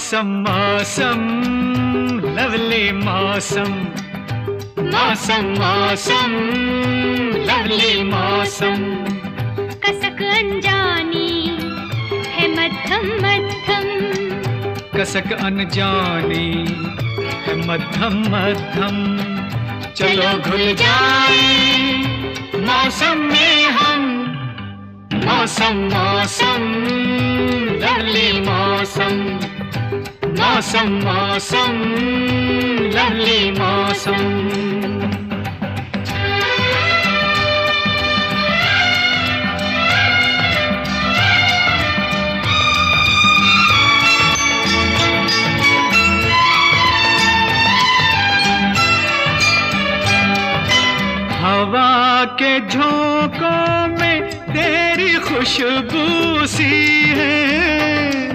मौसम मौसम लवली मौसम, मौसम मौसम लवली मौसम। कसक अनजानी है मध्यम मध्यम, कसक अनजानी है मध्यम मध्यम। चलो घुल जाए मौसम में हम, मौसम मौसम लवली मौसम, मौसम मौसम लवली मौसम। हवा के झोंकों में तेरी खुशबू सी है,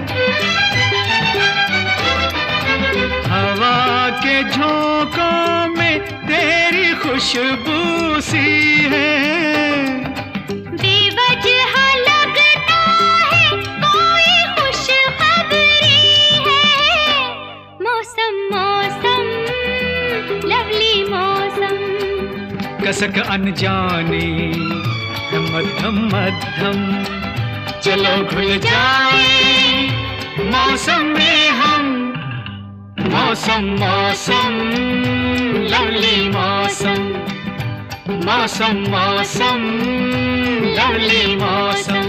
हवा के झोंकों में तेरी खुशबू सी है। बेवजह लगता है कोई खुशखबरी है, मौसम मौसम लवली मौसम। कसक अनजानी है मध्यम मध्यम। चलो घुल जाए मौसम में हम, मौसम मौसम लवली मौसम, मौसम मौसम लवली मौसम।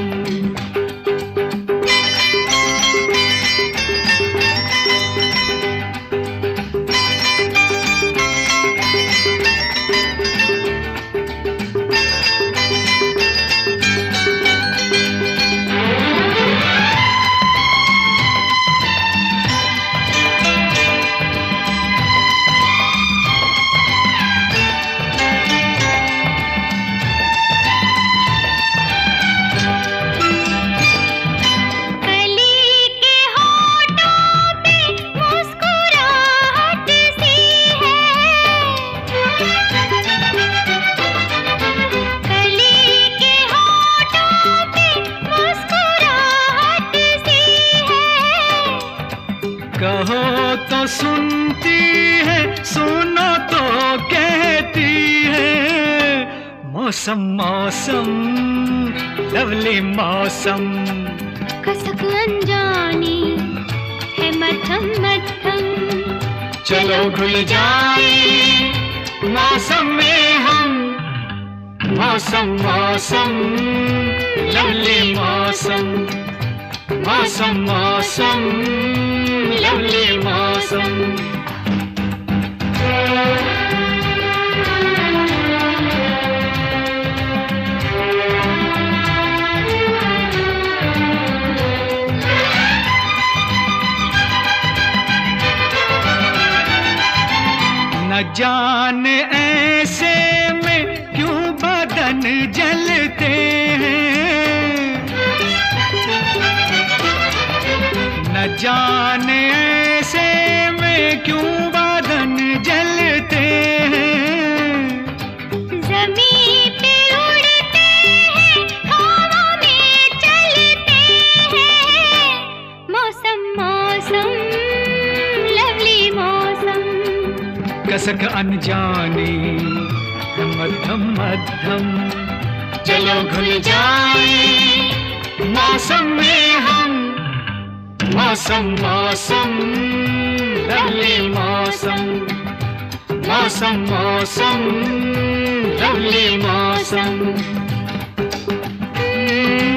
कहो तो सुनती है, सुनो तो कहती है, मौसम मौसम लवली मौसम। कसक अनजानी है मध्यम मध्यम। चलो घुल जाए मौसम में हम, मौसम मौसम लवली मौसम, मौसम मौसम लवली मौसम। न जाने ऐसे में क्यों बदन जलते हैं, न जाने ऐसे में क्यों बदन जलते हैं। ज़मीन पे उड़ते हैं, हवा में चलते हैं, मौसम मौसम लवली मौसम। कसक अनजानी है मध्यम मध्यम। चलो घुल जाए मौसम में हम, मौसम मौसम लवली मौसम, मौसम मौसम लवली मौसम।